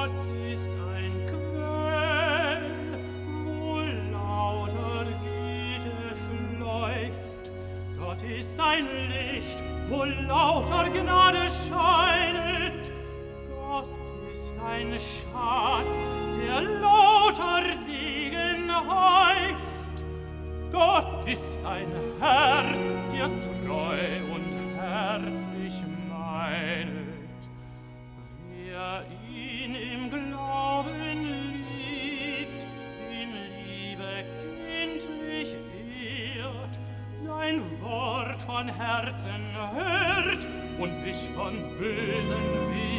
Gott ist ein Quell, wo lauter Güte fleuchst. Gott ist ein Licht, wo lauter Gnade scheinet. Gott ist ein Schatz, der lauter Segen heißt. Gott ist ein Herr, der's treu und herzlich meinet. Wer ihn im Glauben liebt, in Liebe kindlich ehrt, sein Wort von Herzen hört und sich von bösen Wegen